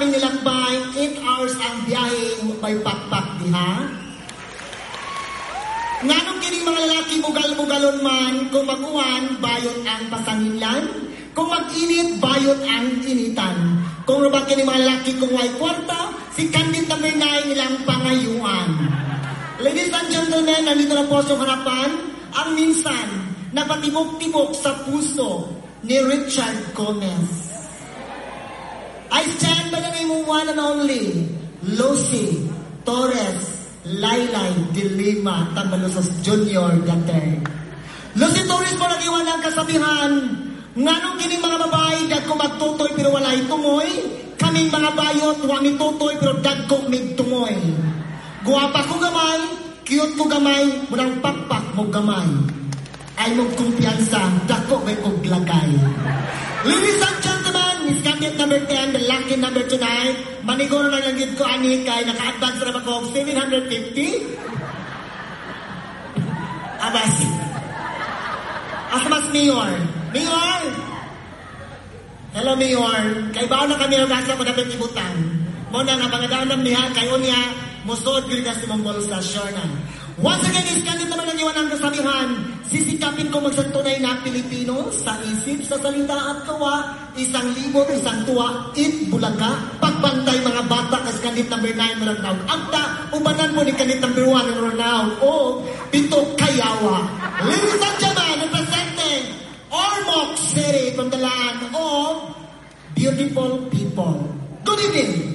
aming nilakbay, 8 hours ang biyahe, may pakpak diha. Nganong kini mga lalaki bugal-bugalon man, kung mag-uwan, bayot ang pasanginlan. Kung mag-init, bayot ang initan. Kung rubak kini mga lalaki kung way kwarta, si Candid number 9 nilang pangayuan. Ladies and gentlemen, nandito na po sa harapan, ang minsan na patibok-tibok sa puso ni Richard Gomez. I stand by the name of one and only, Lucy Torres Laylay de Lima Tambalusas Jr. III. Lucy Torres po nag-iwan ng kasabihan, nganong kining mga babae, dagko magtutoy pero walay tumoy, kaming mga bayot, wami tutoy pero dagko mig tumoy. Guwapa ko gamay, cute ko gamay, munang pakpak mo gamay. Ay mong kumpiyansa, dako may kong lagay. Ladies and gentlemen, Miss Candid number 10, the lucky number tonight. Maniguro na lang ko ani kay naka-advance na ako 750. Abas. Asa mas Mayor? Mayor! Hello Mayor. Kay bao na kami ang gasa ko dapat ibutan. Muna nga mga daon niya, kayo niya, musod ko kasi mong bolsa, sure na. Once again, Miss Candid naman ang iwan ang kasabihan, sisikapin ko magsantunay na Pilipino sa isip, sa salita at kawa, 1,000, 1 tuwa, it bulaga, pagbantay mga bata, kasi Candid number 9 marang tawag. Agta, ubanan mo ni Candid number 1 ng Ronald, o Pito Kayawa. Ladies and gentlemen, representing Ormoc City from the land of beautiful people. Good evening.